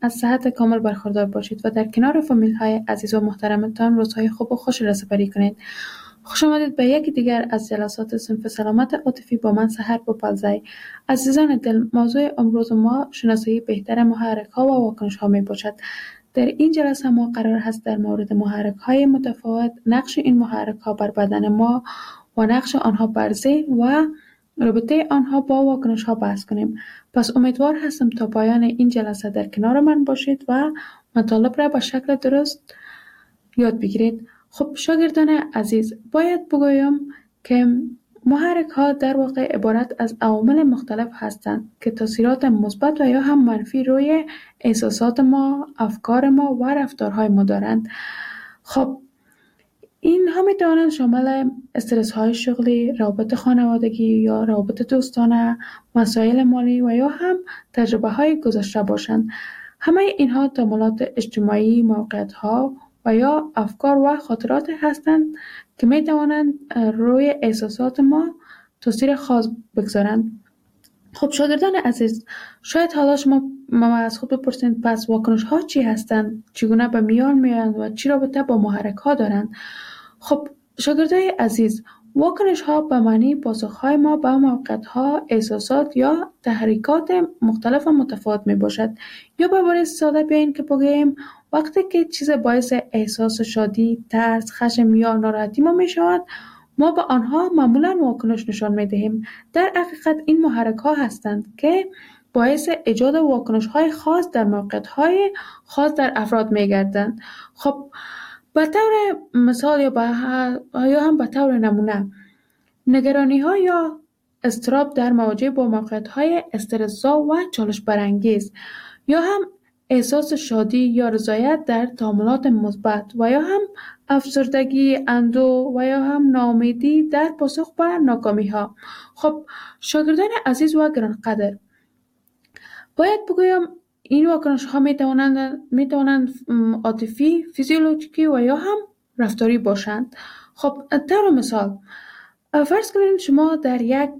از صحت کامل برخوردار باشید و در کنار فامیل های عزیز و محترمتان روزهای خوب و خوش را سپری کنید. خوش آمدید به یکی دیگر از جلسات صنف سلامت عاطفی با من سحر بوپلزی. عزیزان دل، موضوع امروز ما شناسایی بهتر محرک ها و واکنش ها می باشد. در این جلسه ما قرار هست در مورد محرک های متفاوت، نقش این محرک ها بر بدن ما و نقش آنها بر ذهن و رابطه آنها با واکنش ها بحث کنیم. پس امیدوار هستم تا پایان این جلسه در کنار من باشید و مطالب را به شکل درست یاد بگیرید. خب شاگردان عزیز، باید بگویم که محرک ها در واقع عبارت از عوامل مختلف هستند که تاثیرات مثبت و یا هم منفی روی احساسات ما، افکار ما و رفتارهای ما دارند. خب اینها می توانند شامل استرس های شغلی، روابط خانوادگی یا روابط دوستانه، مسائل مالی و یا هم تجربه های گذشته باشند. همه اینها تمایلات اجتماعی، موقعیت ها و یا افکار و خاطرات هستند که می توانند روی احساسات ما تاثیر خاص بگذارند. خب شاگردان عزیز، شاید حالا شما از خود بپرسید پس واکنش ها چی هستند؟ چگونه به میان میآیند و چی رابطه با محرک ها دارند؟ خب شاگردای عزیز، واکنش ها به معنی پاسخ های ما به موقعیت ها، احساسات یا تحریکات مختلف و متفاوت می باشد. یا به عبارت ساده بیاین که بگوییم وقتی که چیز باعث احساس شادی، ترس، خشم یا ناراحتی ما می شود، ما به آنها معمولا واکنش نشان می دهیم. در حقیقت این محرک ها هستند که باعث ایجاد واکنش های خاص در موقعیت های خاص در افراد می گردند. خب به طور مثال یا هم به طور نمونه، نگرانی ها یا اضطراب در مواجهه با موقعیت های استرس‌زا و چالش برانگیز، یا هم احساس شادی یا رضایت در تعاملات مثبت و یا هم افسردگی، اندوه و یا هم ناامیدی در پاسخ به ناکامی ها. خب شاگردان عزیز و گرانقدر، باید بگویم این واکنش ها می توانند عاطفی، فیزیولوژیکی و یا هم رفتاری باشند. خب طور مثال، فرض کنید شما در یک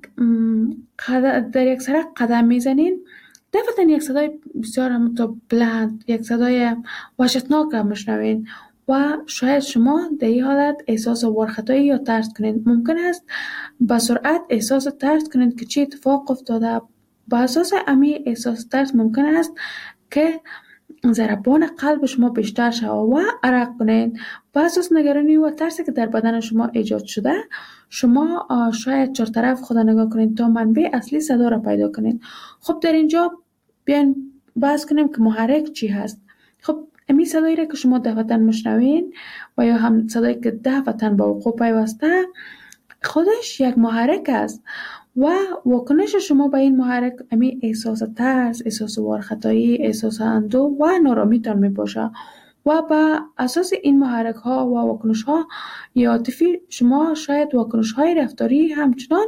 سرک قدم میزنین، دفعتاً یک صدای بسیار بلند، یک صدای وحشتناک میشنوین و شاید شما در این حالت احساس ورختایی یا ترس کنید. ممکن است به سرعت احساس ترس کنید که چه اتفاق افتاده. با اساس امی احساس ترس ممکن است که ضربان قلب شما بیشتر شود و عرق کنید. با اساس نگرانی و ترسی که در بدن شما ایجاد شده، شما شاید چهارطرف خود نگاه کنید تا منبع اصلی صدا را پیدا کنید. خب در اینجا بیاین بحث کنیم که محرک چی هست. خب امی صدایی را که شما دفعتاً میشنوین و یا هم صدایی که دفعتاً با وقوع پیوسته، خودش یک محرک است و واکنش شما به این محرک امی احساس ترس، احساس وارختایی، احساس اندوه و نارامیتان می باشه و به اساس این محرک ها و واکنش ها عاطفی شما شاید واکنش های رفتاری همچنان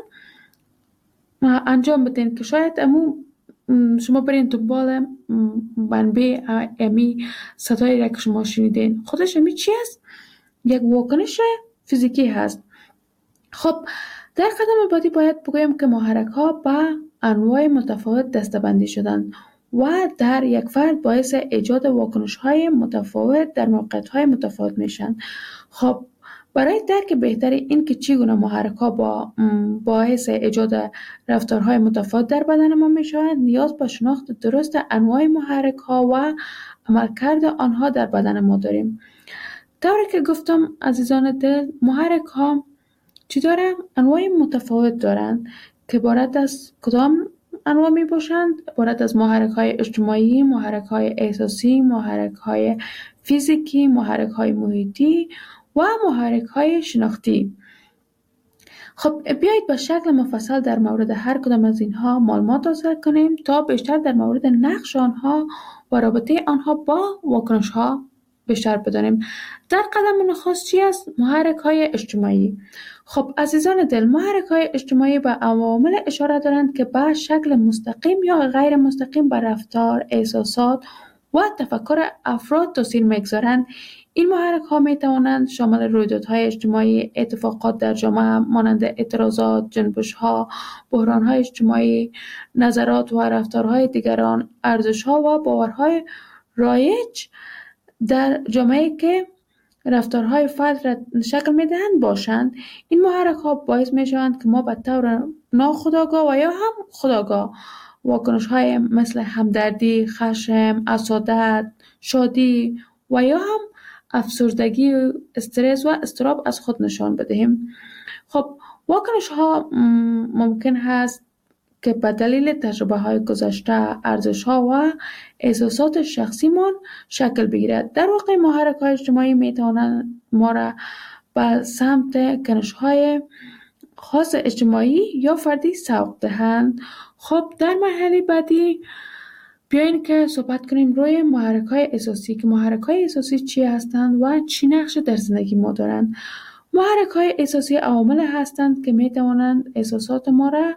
انجام بدین که شاید شما برین دنبال منبع امی صدایی را که شما شنیدین. خودش امی چی است؟ یک واکنش فیزیکی هست. خب در قدم بعدی باید بگویم که محرک ها به انواع متفاوت دسته‌بندی شدند و در یک فرد باعث ایجاد واکنش های متفاوت در موقعیت های متفاوت میشن. خب برای درک بهتر این که چگونه محرک ها باعث ایجاد رفتارهای متفاوت در بدن ما میشوند، نیاز به شناخت درست انواع محرک ها و عملکرد آنها در بدن ما داریم. طوری که گفتم عزیزان دل، محرک ها چی دارن؟ انواع متفاوت دارند که عبارت از کدام انواع می باشند؟ عبارت از محرک های اجتماعی، محرک های احساسی، محرک های فیزیکی، محرک های محیطی و محرک های شناختی. خب بیایید به شکل مفصل در مورد هر کدام از اینها معلومات حاصل کنیم تا بیشتر در مورد نقش آنها و رابطه آنها با واکنش ها بیشتر بدانیم. در قدم نخست چی است؟ محرک های اجتماعی. خب عزیزان دل، محرک های اجتماعی به عوامل اشاره دارند که به شکل مستقیم یا غیر مستقیم بر رفتار، احساسات و تفکر افراد تاثیر میگذارند. این محرک ها می توانند شامل رویدادهای اجتماعی، اتفاقات در جامعه مانند اعتراضات، جنبش ها، بحران های اجتماعی، نظرات و رفتارهای دیگران، ارزش ها و باورهای رایج در جامعه که رفتارهای فرد را شکل میدهند باشند. این محرک ها باعث می شوند که ما به طور ناخودآگاه و یا هم خودآگاه واکنش های مثل همدردی، خشم، حسادت، شادی و یا هم افسردگی، استرس و اضطراب از خود نشان بدهیم. خب واکنش ها ممکن هست که به دلیل تجربه های گذشته، ارزش ها و احساسات شخصیمان شکل بگیرد. در واقع محرک های اجتماعی می توانند ما را به سمت کنش های خاص اجتماعی یا فردی سوق دهند. خب در مرحله بعدی بیاین که صحبت کنیم روی محرک های احساسی، که محرک های احساسی چی هستند و چی نقش در زندگی ما دارند. محرک های احساسی عوامل هستند که می توانند احساسات ما را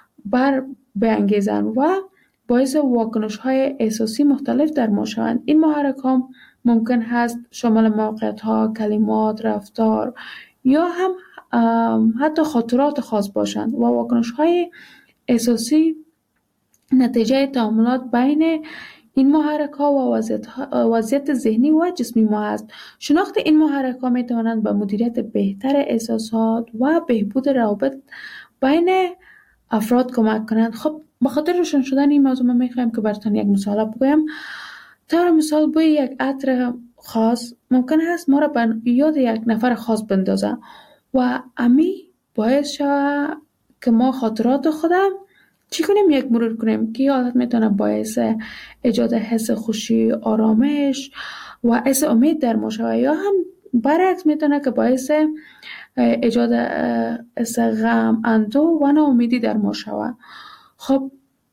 بانگیزند و باعث واکنش های احساسی مختلف در ما شوند. این محرک ها ممکن هست شامل موقعیت ها، کلمات، رفتار یا هم حتی خاطرات خاص باشند و واکنش های احساسی نتیجه تعاملات بین این محرک ها و وضعیت ذهنی و جسمی ما است. شناخت این محرک ها می توانند به مدیریت بهتر احساسات و بهبود روابط بین افراد کمک کنند. خب به خاطر روشن شدن این موضوع ما میخوایم که براتون یک مثال بگویم. طور مثال بوی یک عطر خاص ممکن است ما را به یاد یک نفر خاص بندازه و امی باعث شود که ما خاطرات خودم چی کنیم؟ یک مرور کنیم که حالت میتونه باعث ایجاد حس خوشی، آرامش و حس امید در ما شود، یا هم برعکس میتونه که باعث ایجاد حس غم، اندوه و ناامیدی در ما شود. خب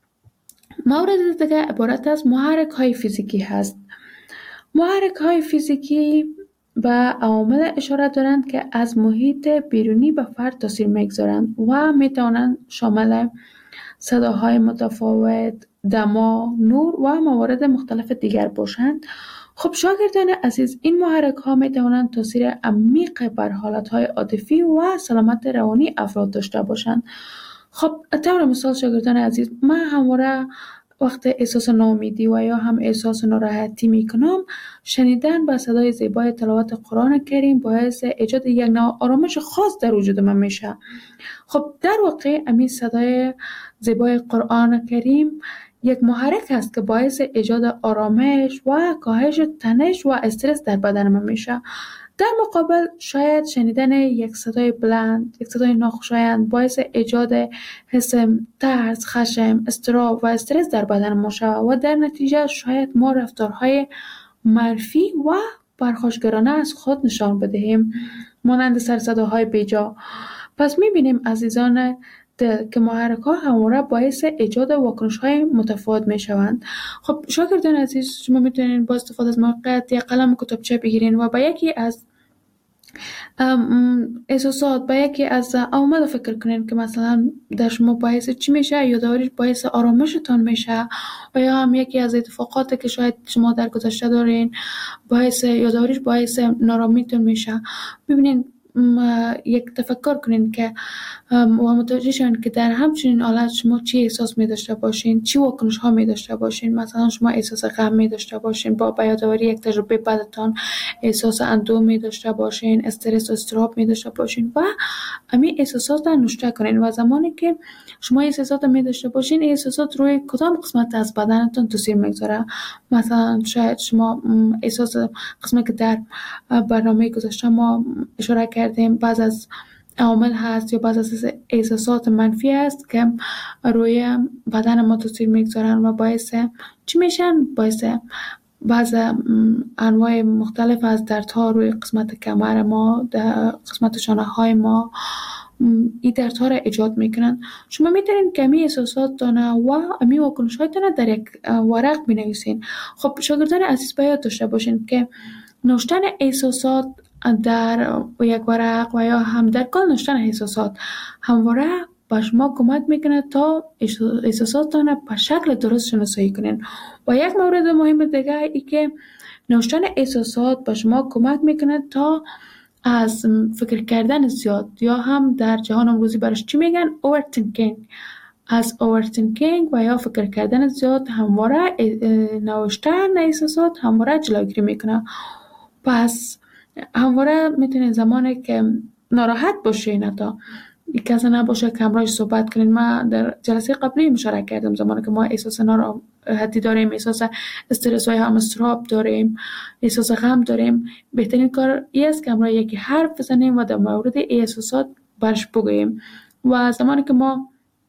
مورد دیگه عبارت از محرک های فیزیکی هست. محرک های فیزیکی به عوامل اشاره دارند که از محیط بیرونی به فرد تاثیر میگذارند و میتوانند شامل صداهای متفاوت، دما، نور و موارد مختلف دیگر باشند. خب شاگردان عزیز، این محرک ها می توانند تاثیر عمیق بر حالت های عاطفی و سلامت روانی افراد داشته باشند. خب طور مثال شاگردان عزیز، من همواره وقت احساس ناامیدی و یا هم احساس ناراحتی می کنم، شنیدن با صدای زیبای تلاوت قرآن کریم باعث ایجاد یک نوع آرامش خاص در وجود من میشه. خب در واقع همین صدای زیبای قرآن کریم یک محرک است که باعث ایجاد آرامش و کاهش تنش و استرس در بدن من میشه. در مقابل شاید شنیدن یک صدای بلند، یک صدای ناخوشایند باعث ایجاد حس ترس، خشم، اضطراب و استرس در بدن ما شود و در نتیجه شاید ما رفتارهای منفی و پرخاشگرانه از خود نشان بدهیم، مانند سرصداهای بیجا. پس میبینیم عزیزان که محرک ها همواره باعث ایجاد واکنش های متفاوت می شوند. خب شاگردان عزیز، شما میتونین با استفاده از موقعیت یک قلم و کتابچه بگیرین و به یکی از احساسات، به یکی از عوامل فکر کنین که مثلا در شما باعث چی میشه، یادآوریش باعث آرامشتان میشه و یا هم یکی از اتفاقاتی که شاید شما در گذشته دارین یادآوریش باعث نارامیتون میشه. ببینین یک تفکر کنین که و متوجه شون که در همچنین حالت شما چی احساس می داشته باشین، چی واکنش ها می داشته باشین. مثلا شما احساس غم می داشته باشین، با یادآوری یک تجربه بدتان احساس اندوه می داشته باشین، استرس و اضطراب می داشته باشین و همین احساسات را نوشته کنین و زمانی که شما احساسات می داشته باشین، احساسات روی کدام قسمت از بدنتون تاثیر میگذاره. مثلا شاید شما احساس قسمتی که در برنامه گذاشته ما اشاره کردیم بعض از عوامل هست یا بعض از احساسات منفی است که روی بدن ما تاثیر میگذارن و باعث چی میشن؟ باعث بعض انواع مختلف از دردها روی قسمت کمر ما، در قسمت شانه های ما این دردها را ایجاد میکنن. شما میتونین که امی احساسات دانه و امی واکنش های دانه در یک ورق بنویسین. خب شاگردان عزیز باید داشته باشین که نوشتن احساسات در یک ورق و یا هم در کل نوشتن احساسات همواره به شما کمک میکنه تا احساساتتان به شکل درست شناسایی کنین. و یک مورد مهم دیگه ای که نوشتن احساسات به شما کمک میکنه تا از فکر کردن زیاد یا هم در جهان امروزی برش چی میگن؟ overthinking، از اوورتینکینگ و یا فکر کردن زیاد همواره نوشتن احساسات همواره جلوگیری میکنه. پس همواره میتونین زمانی که ناراحت باشین، حتی کسی نباشه که همراهش صحبت کنین. ما در جلسه قبلی مشارکت کردم زمانی که ما احساس ناراحتی داریم، احساس استرس های هم استراب داریم، احساس غم داریم، بهترین کار این است که همراه یکی حرف بزنیم و در مورد احساسات برش بگوییم. و زمانی که ما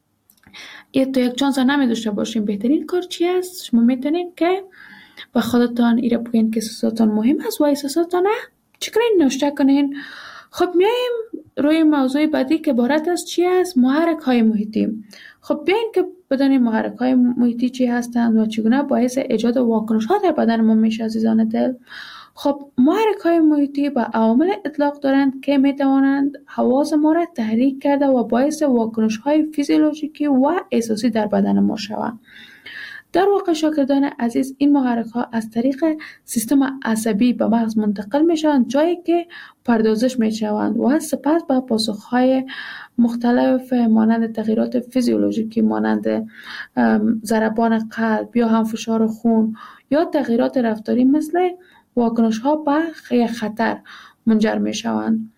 تو یک چانس نمی داشته باشیم، بهترین کار چی است؟ شما میتونین که به خودتان ایره بگین که احساساتان مهم است و احساساتان چی کنین؟ نوشته کنین. خب میایم روی موضوع بعدی که عبارت از چی است؟ محرک های محیطی. خب بیاین که بدانیم محرک های محیطی چی هستند و چگونه باعث ایجاد واکنش ها در بدن ما میشه عزیزان دل. خب محرک های محیطی به عوامل اطلاق دارند که میتوانند حواس ما را تحریک کرده و باعث واکنش های فیزیولوژیکی و احساسی در بدن ما شوند. در واقع شاگردان عزیز، این محرک ها از طریق سیستم عصبی به مغز منتقل می شوند، جایی که پردازش می شوند و سپس به پاسخ های مختلف مانند تغییرات فیزیولوژیکی مانند ضربان قلب یا هم فشار خون یا تغییرات رفتاری مثل واکنش ها به خطر منجر می شوند.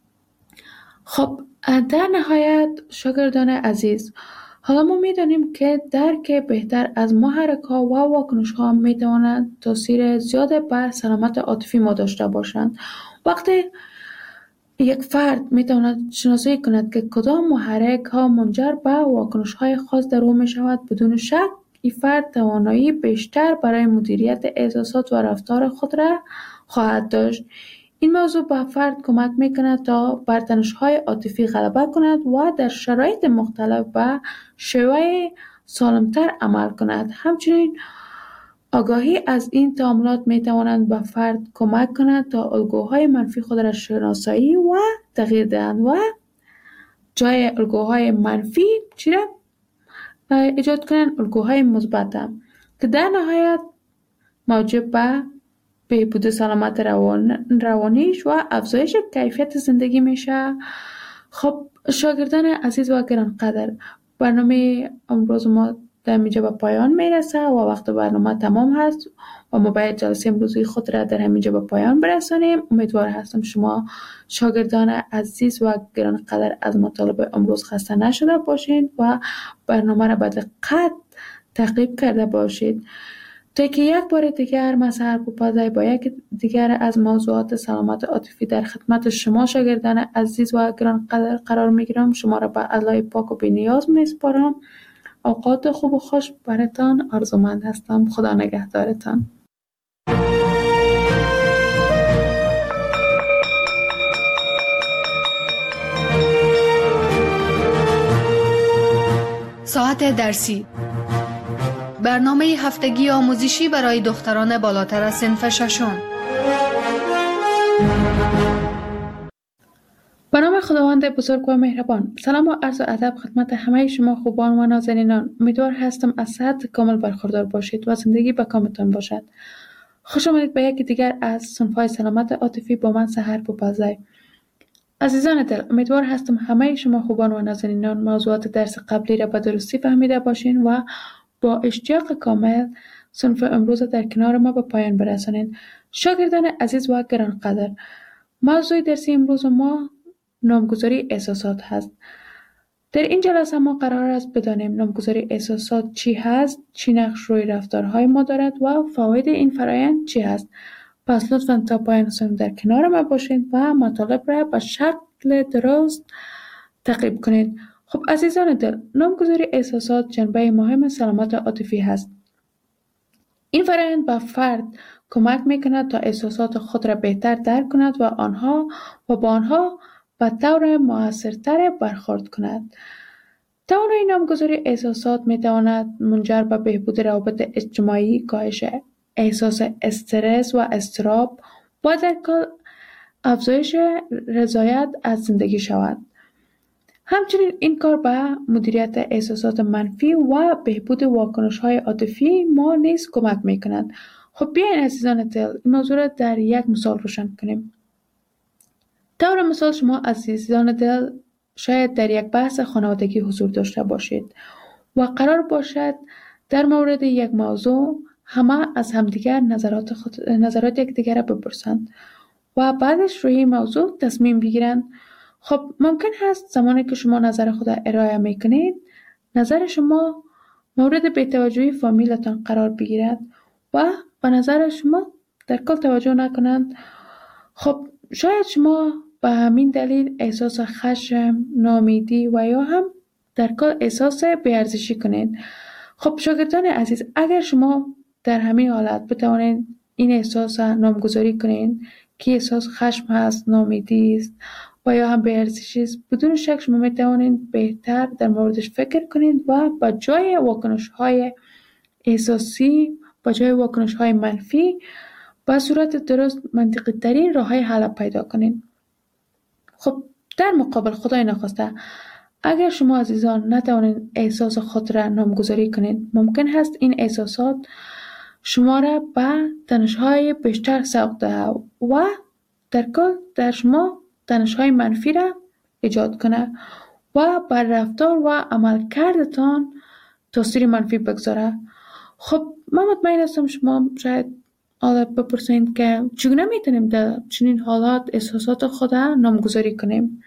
خب در نهایت شاگردان عزیز، حالا ما می‌دانیم که درک بهتر از محرک ها و واکنش ها می‌تواند تاثیر زیاد بر سلامت عاطفی ما داشته باشند. وقتی یک فرد می‌تواند شناسایی کند که کدام محرک ها منجر به واکنش های خاص در او می‌شود، بدون شک این فرد توانایی بیشتر برای مدیریت احساسات و رفتار خود را خواهد داشت. این موضوع به فرد کمک میکند تا بر تنش‌های عاطفی غلبه کند و در شرایط مختلف به شیوه سالمتر عمل کند. همچنین آگاهی از این تعاملات میتواند به فرد کمک کند تا الگوهای منفی خود را شناسایی و تغییر دهند و جای الگوهای منفی چی را ایجاد کنند؟ الگوهای مثبت که در نهایت موجب به بهبود سلامت روانیش و افزایش کیفیت زندگی میشه. خب شاگردان عزیز و گرانقدر، برنامه امروز ما در اینجا به پایان میرسه و وقت برنامه تمام هست و ما باید جلسه امروزی خود را در همینجا به پایان برسانیم. امیدوار هستم شما شاگردان عزیز و گرانقدر از مطالب امروز خسته نشده باشید و برنامه را به دقت تعقیب کرده باشید تا که یک بار دیگر من سحر پوپازی با یک دیگر از موضوعات سلامت عاطفی در خدمت شما شاگردان عزیز و گرانقدر قرار میگیرم. شما را به الله پاک و بی‌نیاز میسپارم. اوقات خوب و خوش براتان آرزومند هستم. خدا نگهدارتان. ساعت درسی، برنامه هفتگی آموزشی برای دختران بالاتر از صنف ششم. به نام خداوند بزرگ و مهربان. سلام و عرض ادب خدمت همه شما خوبان و نازنینان. امیدوار هستم از صحت کامل برخوردار باشید و زندگی به کامتان باشد. خوش آمدید به یکی دیگر از صنف‌های سلامت عاطفی با من سحر پوپازی. عزیزان دل، امیدوار هستم همه شما خوبان و نازنینان موضوعات درس قبلی را به درستی فهمیده باشین و با اشتیاق کامل صنف امروز در کنار ما به پایان برسانید. شاگردان عزیز و گرانقدر، موضوع درسی امروز ما نامگذاری احساسات هست. در این جلسه ما قرار است بدانیم نامگذاری احساسات چی هست، چی نقش روی رفتارهای ما دارد و فواید این فرایند چی هست. پس لطفاً تا پایان صنف در کنار ما باشید و مطالب را به شکل درست تعقیب کنید. خب عزیزان دل، نامگذاری احساسات جنبه مهم سلامت عاطفی هست. این فرآیند به فرد کمک میکند تا احساسات خود را بهتر درک کند و با آنها به طور موثرتر برخورد کند. توانایی نامگذاری احساسات میتواند منجر به بهبود روابط اجتماعی، کاهش احساس استرس و اضطراب و در کل افزایش رضایت از زندگی شود. همچنین این کار به مدیریت احساسات منفی و بهبود واکنش‌های عاطفی ما نیز کمک می‌کند. خب بیاین عزیزان دل این موضوع را در یک مثال روشن کنیم. طور مثال شما عزیزان دل شاید در یک بحث خانوادگی حضور داشته باشید و قرار باشد در مورد یک موضوع همه از همدیگر نظرات یکدیگر را بپرسند و بعدش روی این موضوع تصمیم بگیرند. خب ممکن هست زمانی که شما نظر خود ارائه میکنید نظر شما مورد بی‌توجهی فامیلتان قرار بگیرد و به نظر شما در کل توجه نکنند. خب شاید شما به همین دلیل احساس خشم، ناامیدی و یا هم در کل احساس بی‌ارزشی کنید. خب شاگردان عزیز، اگر شما در همین حالت بتوانید این احساس نامگذاری کنید که احساس خشم هست، ناامیدی است و یا هم بی‌ارزشی است، بدون شک شما میتوانید بهتر در موردش فکر کنید و با جای واکنش‌های احساسی، با جای واکنش‌های منفی، با صورت درست منطقی ترین راه‌های حل پیدا کنید. خب در مقابل خدای نخواسته اگر شما عزیزان نتوانید احساس خود را نامگذاری کنید، ممکن هست این احساسات شما را به تنش‌های بیشتر سوق دهد و در کل در شما تنش‌های منفی را ایجاد کنه و بر رفتار و عملکردتان تاثیر منفی بگذاره. خب من مطمئن هستم شما شاید حالت بپرسید که چگونه میتونیم در چنین حالات احساسات خود را نامگذاری کنیم.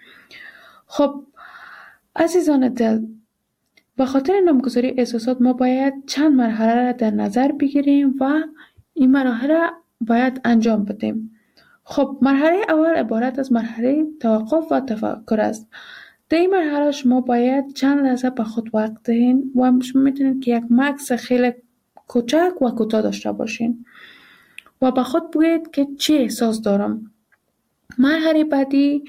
خب عزیزان دل، به خاطر نامگذاری احساسات ما باید چند مرحله را در نظر بگیریم و این مراحل را باید انجام بدیم. خب مرحله اول عبارت از مرحله توقف و تفکر است. در این مرحله شما باید چند لحظه به خود وقت دهید و شما میتونید که یک مکث خیلی کوچک و کوتاه داشته باشین و به خود بگویید که چه احساس دارم. مرحله بعدی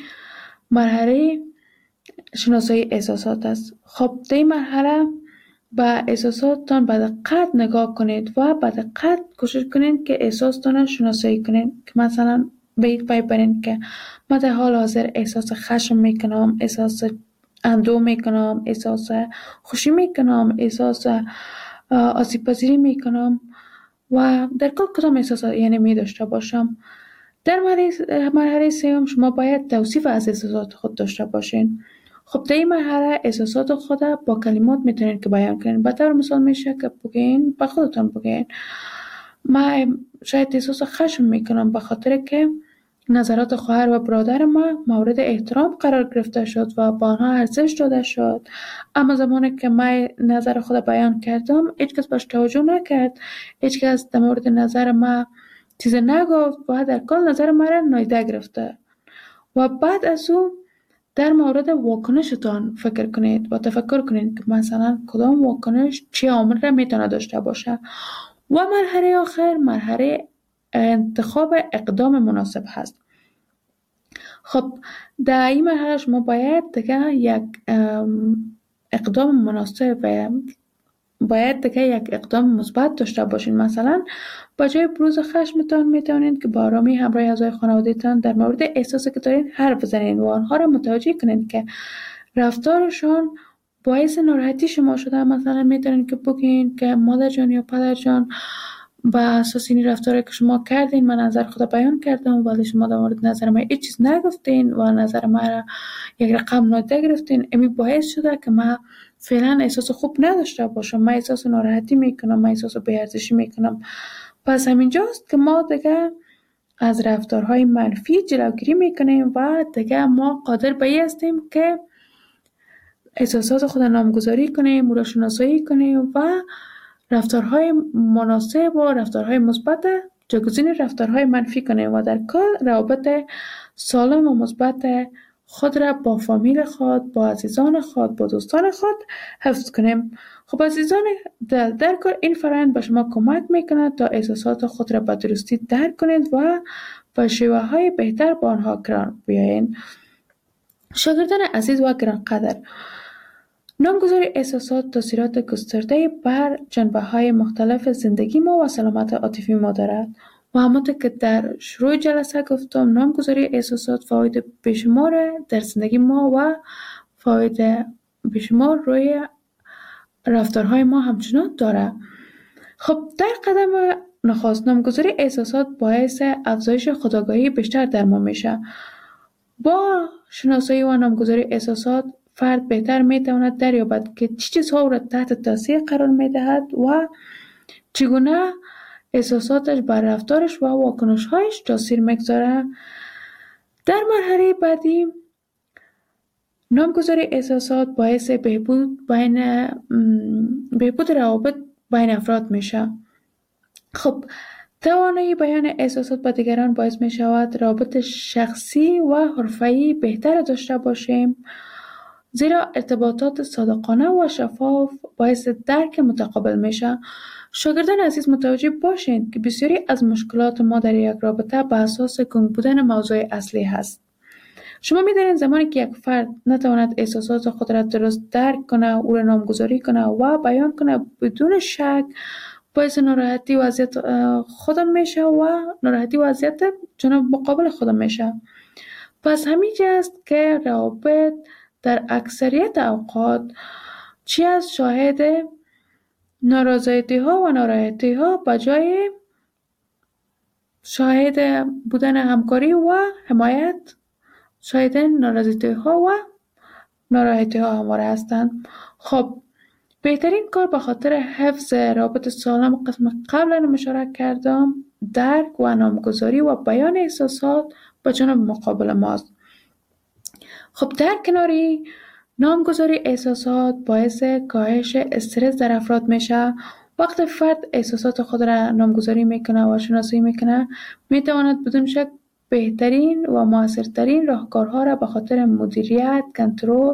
مرحله شناسایی احساسات است. خب در این مرحله به احساساتتان به دقت نگاه کنید و به دقت کوشش کنید که احساستان را شناسایی کنید که مثلا بهید پی برید که من در حال حاضر احساس خشم میکنم، احساس اندوه میکنم، احساس خوشی میکنم، احساس آسیب پذیری میکنم و در کدام احساسات یعنی می داشته باشم. در مرحله سوم شما باید توصیف از احساسات خود داشته باشین. خب در این مرحله احساسات خود با کلمات میتونید که بیان کنید. به طور مثال میشه که بگین، به خودتان بگین من شاید احساس خشم میکنم به خاطر که نظرات خواهر و برادر ما مورد احترام قرار گرفته شد و با آنها ارزش داده شد، اما زمانی که من نظر خود بیان کردم هیچ کس باش توجه نکرد، هیچ کس در مورد نظر ما چیز نگفت و در کل نظر ما را نادیده گرفته. و بعد از اون در مورد واکنشتان فکر کنید و تفکر کنید که مثلا کدام واکنش چه عامل را میتونه داشته باشه. و مرحله آخر مرحله انتخاب اقدام مناسب هست. خب در این مرحله شما باید دیگه یک اقدام مناسب و باید دیگه یک اقدام مثبت داشته باشین. مثلا با جای بروز خشمتان میتونید که با آرامی همراه اعضای خانواده‌تان در مورد احساسی که دارین حرف بزنید و آنها را متوجه کنید که رفتارشان باعث ناراحتی شما شده. مثلا میتونید که بگین که مادر جان یا پدر جان با اساس این رفتاری که شما کردین من نظر خود بیان کردم ولی شما در مورد نظر من هیچ چیز نگفتین و نظر من را یک رقم نادیده گرفتین. امی باعث شده که من فعلا احساس خوب نداشته باشم، من احساس ناراحتی میکنم، من احساس بی‌ارزشی میکنم. پس همینجاست که ما دیگه از رفتارهای منفی جلوگیری میکنیم و دیگه ما قادر به این هستیم که احساسات خود نامگذاری کنیم، او را شناسایی کنیم و رفتارهای مناسب و رفتارهای مثبت جایگزین رفتارهای منفی کنیم و در کل روابط سالم و مثبت خود را با فامیل خود، با عزیزان خود، با دوستان خود حفظ کنیم. خب عزیزان در کل این فرآیند به شما کمک میکنه تا احساسات خود را به درستی درک کنید و با شیوه های بهتر با آنها کنار بیایید. شاگردان عزیز و گرانقدر، نامگذاری احساسات تاثیرات گسترده بر جنبه‌های مختلف زندگی ما و سلامت عاطفی ما دارد و همانطور که در شروع جلسه گفتم نامگذاری احساسات فواید بیشمار در زندگی ما و فواید بیشمار روی رفتارهای ما همچنان دارد. خب در قدم نخست نامگذاری احساسات باعث افزایش خودآگاهی بیشتر در ما میشه. با شناسایی و نامگذاری احساسات فرد بهتر میتواند دریابد که چه چیزها او را تحت تاثیر قرار میدهد و چگونه احساساتش بر رفتارش و واکنش‌هایش تاثیر میگذاره. در مرحله بعدی نامگذاری احساسات باعث بهبود روابط بین افراد میشه. خب توانایی بیان احساسات با دیگران باعث می شود روابط شخصی و حرفه‌ای بهتر داشته باشیم، زیرا ارتباطات صادقانه و شفاف باعث درک متقابل میشه. شاگردان عزیز متوجه باشید که بسیاری از مشکلات ما در یک رابطه به اساس گنگ بودن موضوع اصلی هست. شما می‌دانید زمانی که یک فرد نتواند احساسات خود را درست درک کنه، او را نامگذاری کنه و بیان کنه، بدون شک باعث ناراحتی وضعیت خودم میشه و ناراحتی وضعیت جناب مقابل خودم میشه. پس همینجا است که روابط در اکثریت اوقات چی از شاهد نارضایتی ها و ناراحتی ها به جای شاهد بودن همکاری و حمایت شاهد نارضایتی ها و ناراحتی ها همواره هستند. خب بهترین کار به خاطر حفظ رابط سالم قسم قبلا اشاره کردم درک و نامگذاری و بیان احساسات به جانب مقابل ماست. خب در کناری نامگذاری احساسات باعث کاهش استرس در افراد میشه. وقتی فرد احساسات خود را نامگذاری میکنه و شناسایی میکنه میتواند بدون شک بهترین و موثرترین راهکارها را به خاطر مدیریت، کنترل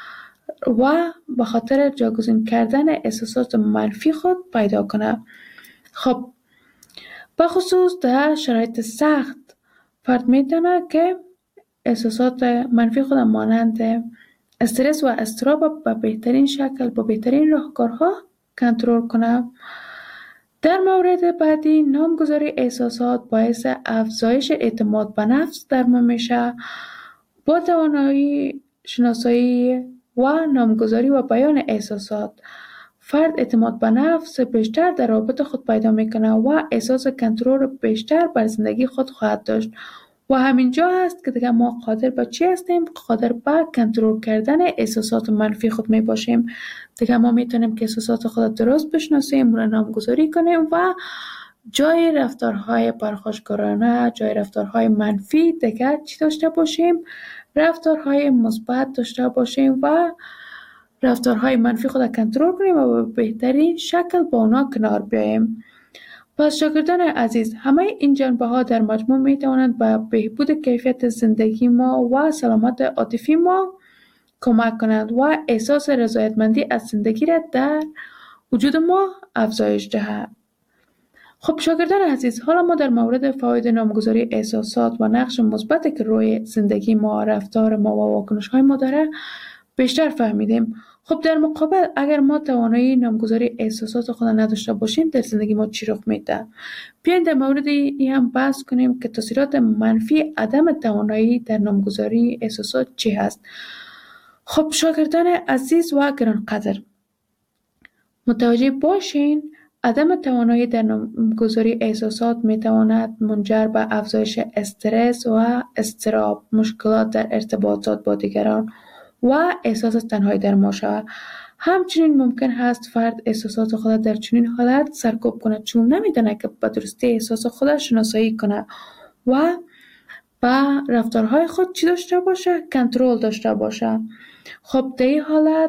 و به خاطر جاگزین کردن احساسات منفی خود پیدا کنه. خب بخصوص در شرایط سخت فرد میتونه که احساسات منفی خود مانند استرس و اضطراب به بهترین شکل با بهترین راهکارها کنترل کنه. در مورد بعدی نامگذاری احساسات باعث افزایش اعتماد به نفس در ما میشه. با توانایی شناسایی و نامگذاری و بیان احساسات فرد اعتماد به نفس بیشتر در رابطه خود پیدا میکنه و احساس کنترل بیشتر بر زندگی خود خواهد داشت و همینجا هست که دیگه ما قادر به چی هستیم؟ قادر به کنترل کردن احساسات منفی خود می باشیم. دیگه ما میتونیم که احساسات خود درست بشناسیم، اون نامگذاری کنیم و جای رفتارهای پرخاشگرانه، جای رفتارهای منفی دیگه چی داشته باشیم؟ رفتارهای مثبت داشته باشیم و رفتارهای منفی خود کنترل کنیم و به بهترین شکل با اونا کنار بیاییم. پس شاگردان عزیز، همه این جنبه ها در مجموع می توانند به بهبود کیفیت زندگی ما و سلامت عاطفی ما کمک کنند و احساس رضایتمندی از زندگی را در وجود ما افزایش دهند. خب شاگردان عزیز، حالا ما در مورد فواید نامگذاری احساسات و نقش مثبتی که روی زندگی ما، رفتار ما و واکنش های ما داره بیشتر فهمیدیم. خب در مقابل اگر ما توانایی نامگذاری احساسات خود نداشته باشیم در زندگی ما چی رخ میده؟ بیاین در مورد این هم بحث کنیم که تاثیرات منفی عدم توانایی در نامگذاری احساسات چی هست. خب شاگردان عزیز و گرانقدر، متوجه باشین عدم توانایی در نامگذاری احساسات میتواند منجر به افزایش استرس و اضطراب، مشکلات در ارتباطات با دیگران و احساس تنهایی در ما شود. همچنین ممکن هست فرد احساسات خود در چنین حالت سرکوب کنه چون نمیدونه که به درستی احساس خودش شناسایی کنه و با رفتارهای خود چی داشته باشه؟ کنترل داشته باشه. خب در این حالت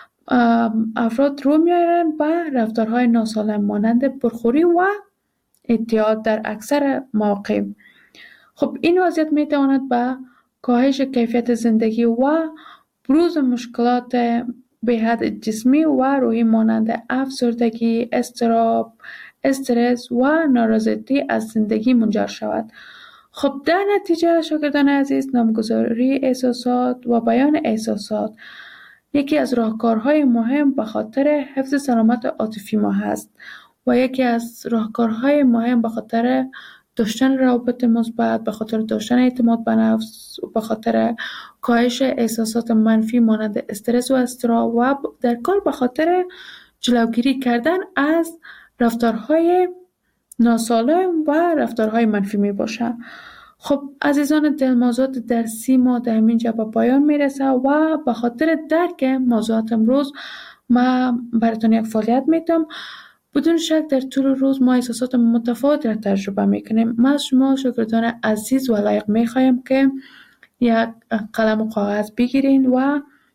افراد رو میارن به رفتارهای ناسالم مانند پرخوری و اعتیاد در اکثر مواقع. خب این وضعیت میتواند به کاهش کیفیت زندگی و بروز مشکلات به حد جسمی و روحی مانند افسردگی، اضطراب، استرس و نارضایتی از زندگی منجر شود. خب در نتیجه شاگردان عزیز، نامگذاری احساسات و بیان احساسات یکی از راهکارهای مهم به خاطر حفظ سلامت عاطفی ما هست و یکی از راهکارهای مهم به خاطر داشتن روابط مثبت، به خاطر داشتن اعتماد به نفس، به خاطر کاهش احساسات منفی مانند استرس و اضطراب و در کل به خاطر جلوگیری کردن از رفتارهای ناسالم و رفتارهای منفی می باشه. خب عزیزان دل، موضوعات درسی ما در اینجا به پایان میرسه و به خاطر درک موضوعات امروز ما براتون یک فعالیت میتونم. بدون شک در طول روز ما احساسات متفاوت را تجربه میکنیم. ما از شما شاگردان عزیز و لایق میخوایم که یک قلم و کاغذ بگیرین و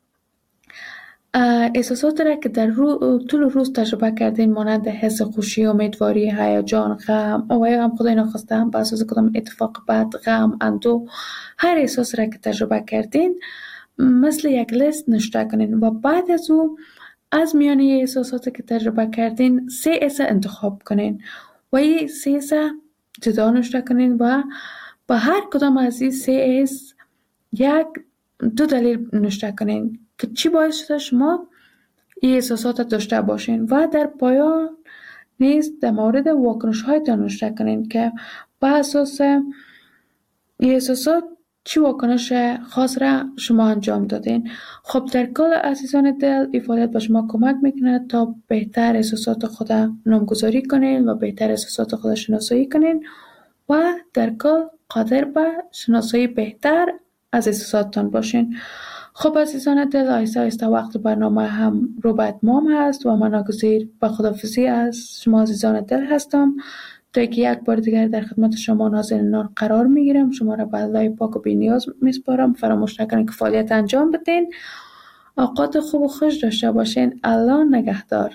احساسات را که در طول روز تجربه کردین، مانند حس خوشی، امیدواری، هیجان، غم و یا هم خدای ناخواسته هم به اساس کدام اتفاق بد، غم، اندوه، هر احساس را که تجربه کردین مثل یک لیست نوشته کنین و بعد از او از میان احساساتی که تجربه کردین 3 حس انتخاب کنین و این 3 حس جدا نوشته کنین و با هر کدام از این 3 حس 2 دلیل نوشته کنین که چی باعث شده شما این احساسات داشته باشین و در پایان نیز در مورد واکنش هایتان نوشته کنین که با اساس این احساسات چی واکنش خاص را شما انجام دادین. خب در کل عزیزان دل، این فعالیت به شما کمک میکنه تا بهتر احساسات خود نامگذاری کنین و بهتر احساسات خود شناسایی کنین و در کل قادر به شناسایی بهتر از احساساتتان باشین. خب عزیزان دل، آهسته آهسته وقت برنامه هم رو به اتمام هست و من ناگزیر به خداحافظی از شما عزیزان دل هستم تا اینکه یک بار دیگر در خدمت شما نازنینان قرار میگیرم. شما را به الله پاک و بی‌نیاز میسپارم. فراموش نکنید که فعالیت انجام بدین. اوقات خوب و خوش داشته باشین. الله نگهدار.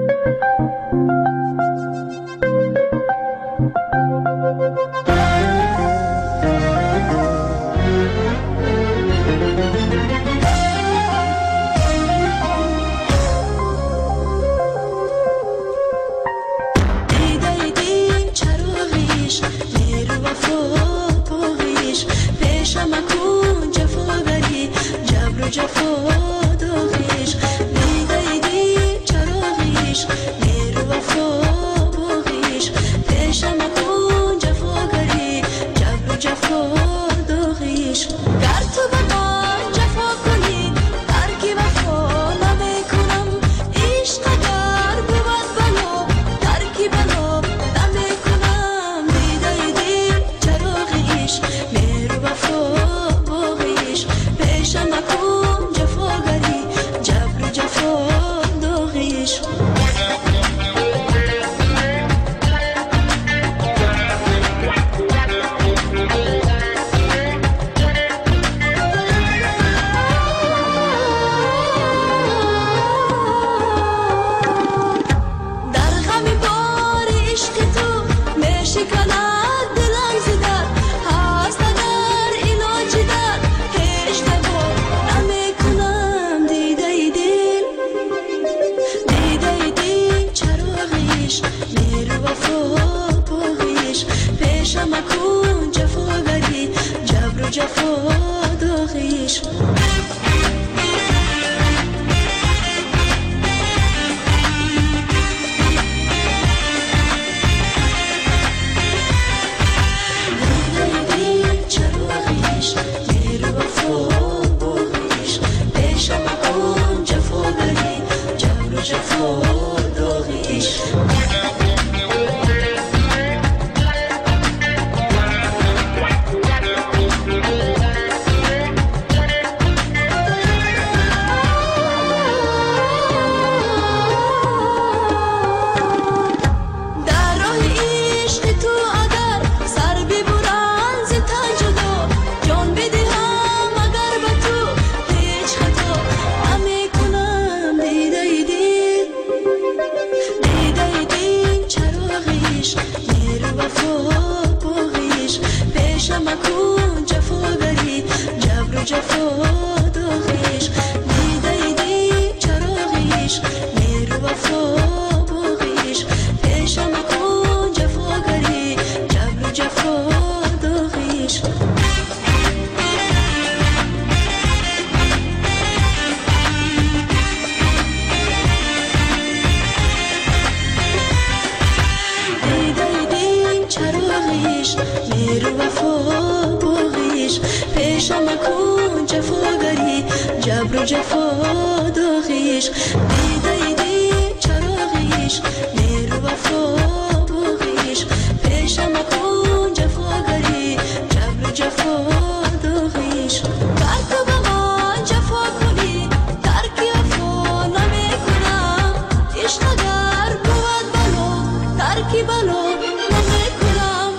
جفا داغیش دیده چراغیش مهر و وفا